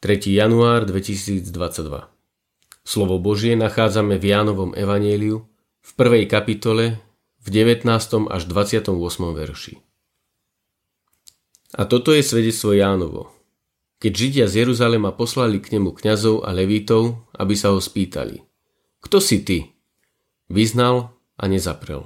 január 2022. Slovo Božie nachádzame v Jánovom evanjeliu v 1. kapitole v 19. až 28. verši. A toto je svedectvo Jánovo. Keď Židia z Jeruzalema poslali k nemu kňazov a levítov, aby sa ho spýtali: Kto si ty? Vyznal a nezaprel.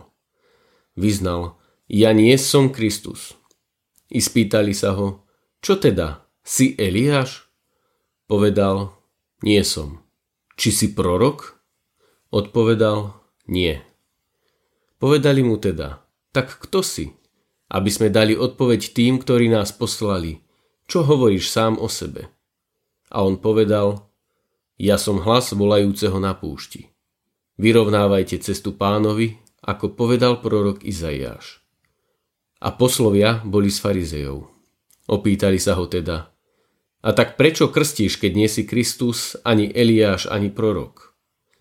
Vyznal: Ja nie som Kristus. I spýtali sa ho: Čo teda? Si Eliáš? Povedal: Nie som. Či si prorok? Odpovedal: Nie. Povedali mu teda: Tak kto si? Aby sme dali odpoveď tým, ktorí nás poslali. Čo hovoríš sám o sebe? A on povedal: Ja som hlas volajúceho na púšti. Vyrovnávajte cestu Pánovi, ako povedal prorok Izaiáš. A poslovia boli z farizejov. Opýtali sa ho teda: A tak prečo krstíš, keď nie si Kristus, ani Eliáš, ani prorok?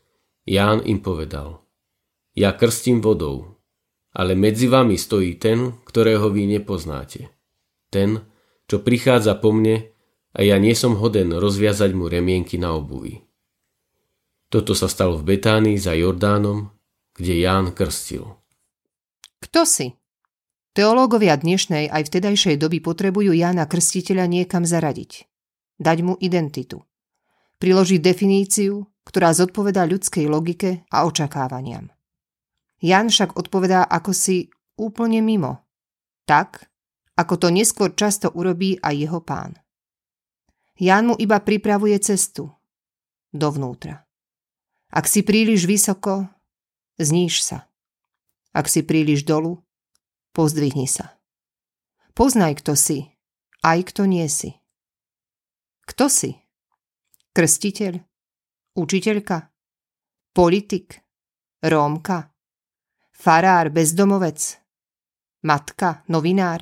Ján im povedal: Ja krstím vodou, ale medzi vami stojí ten, ktorého vy nepoznáte. Ten, čo prichádza po mne, a ja nie som hoden rozviazať mu remienky na obuvi. Toto sa stalo v Betánii za Jordánom, kde Ján krstil. Kto si? Teológovia dnešnej aj vtedajšej doby potrebujú Jána Krstiteľa niekam zaradiť. Dať mu identitu. Priložiť definíciu, ktorá zodpovedá ľudskej logike a očakávaniam. Ján však odpovedá akosi úplne mimo. Tak, ako to neskôr často urobí aj jeho Pán. Ján mu iba pripravuje cestu. Dovnútra. Ak si príliš vysoko, zníž sa. Ak si príliš dolu, pozdvihni sa. Poznaj, kto si, aj kto nie si. Kto si? Krstiteľ? Učiteľka? Politik? Rómka? Farár, bezdomovec? Matka, novinár?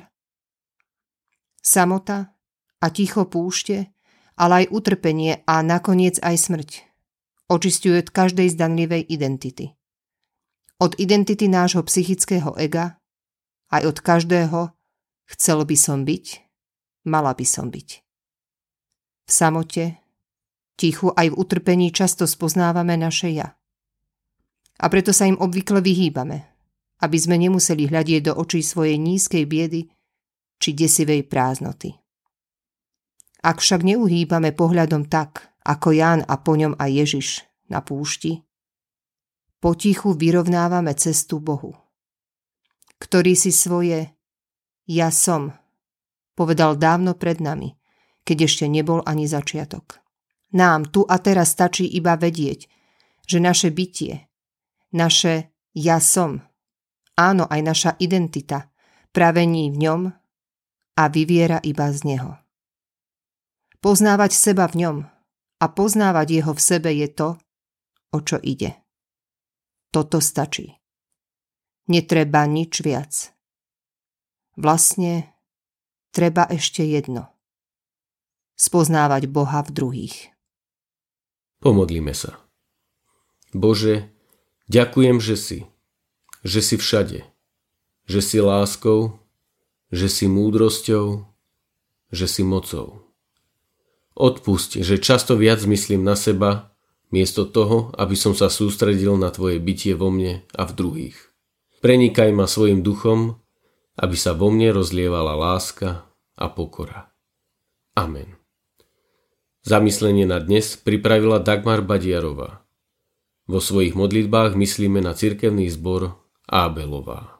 Samota a ticho púšte, ale aj utrpenie a nakoniec aj smrť očisťuje od každej zdanlivej identity. Od identity nášho psychického ega, aj od každého chcel by som byť, mala by som byť. V samote, tichu aj v utrpení často spoznávame naše ja. A preto sa im obvykle vyhýbame, aby sme nemuseli hľadieť do očí svojej nízkej biedy či desivej prázdnoty. Ak však neuhýbame pohľadom tak, ako Ján a po ňom aj Ježiš na púšti, potichu vyrovnávame cestu Bohu, ktorý si svoje ja som povedal dávno pred nami, keď ešte nebol ani začiatok. Nám tu a teraz stačí iba vedieť, že naše bytie, naše ja som, áno aj naša identita, pravení v ňom a vyviera iba z neho. Poznávať seba v ňom a poznávať jeho v sebe je to, o čo ide. Toto stačí. Netreba nič viac. Vlastne treba ešte jedno. Spoznávať Boha v druhých. Pomodlíme sa. Bože, ďakujem, že si všade, že si láskou, že si múdrosťou, že si mocou. Odpusť, že často viac myslím na seba, miesto toho, aby som sa sústredil na Tvoje bytie vo mne a v druhých. Prenikaj ma svojim duchom, aby sa vo mne rozlievala láska a pokora. Amen. Zamyslenie na dnes pripravila Dagmar Badiarová. Vo svojich modlitbách myslíme na cirkevný zbor Ábelová.